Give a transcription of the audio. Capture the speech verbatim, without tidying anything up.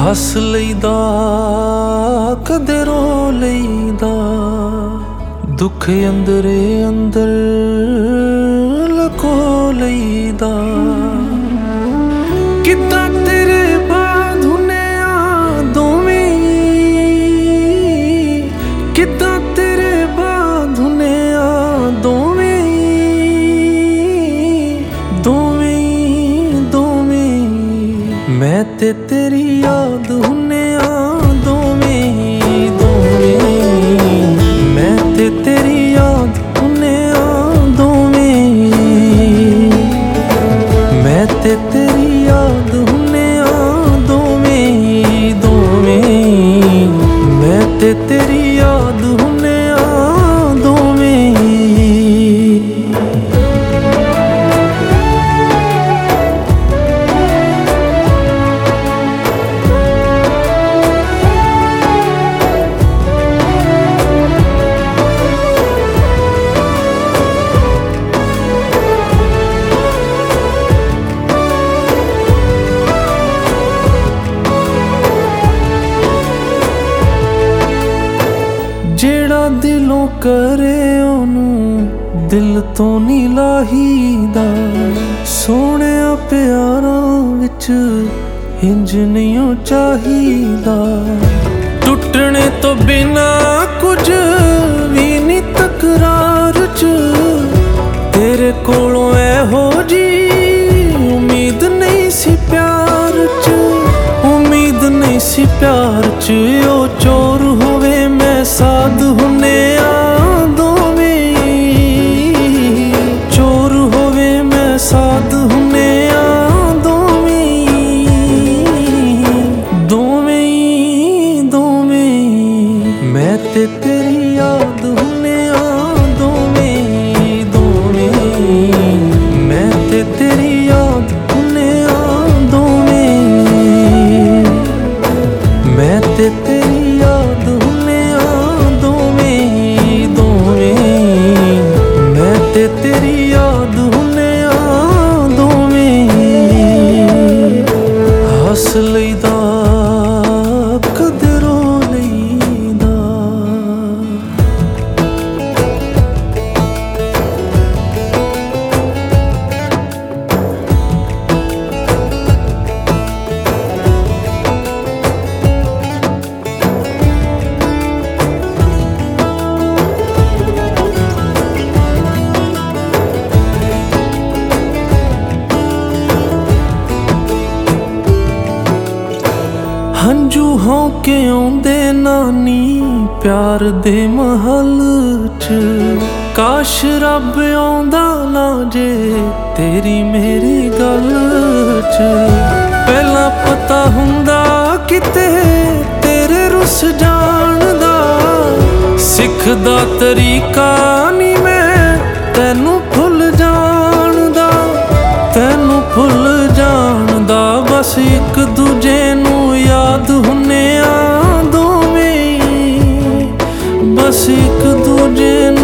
ਹੱਸ ਲਈਦਾ ਕਦੇ ਰੋ ਲਈਦਾ, ਦੁੱਖ ਅੰਦਰੇ ਅੰਦਰ ਲਕੋ ਲਈਦਾ। ਕਿੱਦਾਂ ਤੇਰੇ ਬਾਅਦ ਹੁੰਨਿਆ ਦੋਵੇਂ, ਕਿੱਦਾਂ ਤੇਰੇ ਬਾਅਦ ਹੁੰਨਿਆ ਦੋਵੇਂ, ਦੋਵੇਂ ਦੋਵੇਂ ਮੈਂ ਤੇ ਤੇਰੀ ਯਾਦ ਹੁੰਨਿਆ ਦੋਵੇਂ ਦੋਵੇਂ, ਮੈਂ ਤੇ ਤੇਰੀ ਯਾਦ ਹੁੰਨਿਆ ਦੋਵੇਂ, ਮੈਂ ਤੇ ਤੇਰੀ ਯਾਦ ਹੁੰਨਿਆ ਦੋਵੇਂ ਦੋਵੇਂ, ਮੈਂ ਤੇ ਤੇਰੀ ਯਾਦ ਹੁੰਨਿਆ ਦੋਵੇਂ। ਜਿਹੜਾ ਦਿਲੋਂ ਕਰੇ ਉਹਨੂੰ ਦਿਲ ਤੋਂ ਨੀ ਲਾਹੀਦਾ, ਸੋਹਣਿਆ ਪਿਆਰਾਂ ਵਿੱਚ ਇੰਜ ਨਹੀਂ ਓ ਚਾਹੀਦਾ। ਟੁੱਟਣੇ ਤੋਂ ਬਿਨਾ ਕੁਝ ਵੀ ਨੀ ਤਕਰਾਰ ਚ, ਤੇਰੇ ਕੋਲੋਂ ਇਹੋ ਜੀ ਉਮੀਦ ਨਹੀਂ ਸੀ ਪਿਆਰ ਚ, ਉਮੀਦ ਨਹੀਂ ਸੀ ਪਿਆਰ ਚ। ਉਹ ਚੋਰ ਹੋਵੇ ਮੈਂ ਸਾਧ ਹੁੰਨਿਆ ਦੋਵੇਂ, ਚੋਰ ਹੋਵੇ ਮੈਂ ਸਾਧ ਹੁੰਨਿਆ ਦੋਵੇਂ, ਦੋਵੇਂ ਦੋਵੇਂ ਮੈਂ ਤੇ ਤੇਰੀ ਯਾਦ ਹੁੰਨਿਆ ਦੋਵੇਂ ਦੋਵੇਂ, ਮੈਂ ਤੇ ਤੇਰੀ ਯਾਦ ਹੁੰਨਿਆ ਦੋਵੇਂ, ਮੈਂ ਤੇ ਤੇਰੀ ਯਾਦ ਹੁੰਨਿਆ ਦੋਵੇਂ ਦੋਵੇਂ, ਮੈਂ ਤੇ ਤੇਰੀ ਯਾਦ ਹੁੰਨਿਆ ਦੋਵੇਂ। ਹੱਸ ਲਈਦਾ ਕਦੇ ਰੋ ਲਈਦਾ। ਹੰਝੂ ਹੌਂਕੇ ਆਉਂਦੇ ਨਾਨੀ ਪਿਆਰ ਦੇ ਮਹਲ ਚ, ਕਾਸ਼ ਰੱਬ ਆਉਂਦਾ ਨਾ ਜੇ ਤੇਰੀ ਮੇਰੀ ਗੱਲ ਚ। ਪਹਿਲਾਂ ਪਤਾ ਹੁੰਦਾ ਕਿਤੇ ਤੇਰੇ ਰੁੱਸ ਜਾਣ ਦਾ, ਸਿੱਖਦਾ ਤਰੀਕਾ ਨੀ ਮੈਂ ਤੈਨੂੰ ਭੁੱਲ ਜਾਣ ਦਾ, ਤੈਨੂੰ ਭੁੱਲ ਜਾਣ ਦਾ। ਬਸ ਇੱਕ ਦੂਜੇ ਨੂੰ ਯਾਦ ਹੁੰਨਿਆ ਦੋਵੇਂ, ਬਸ ਇੱਕ ਦੂਜੇ ਨੂੰ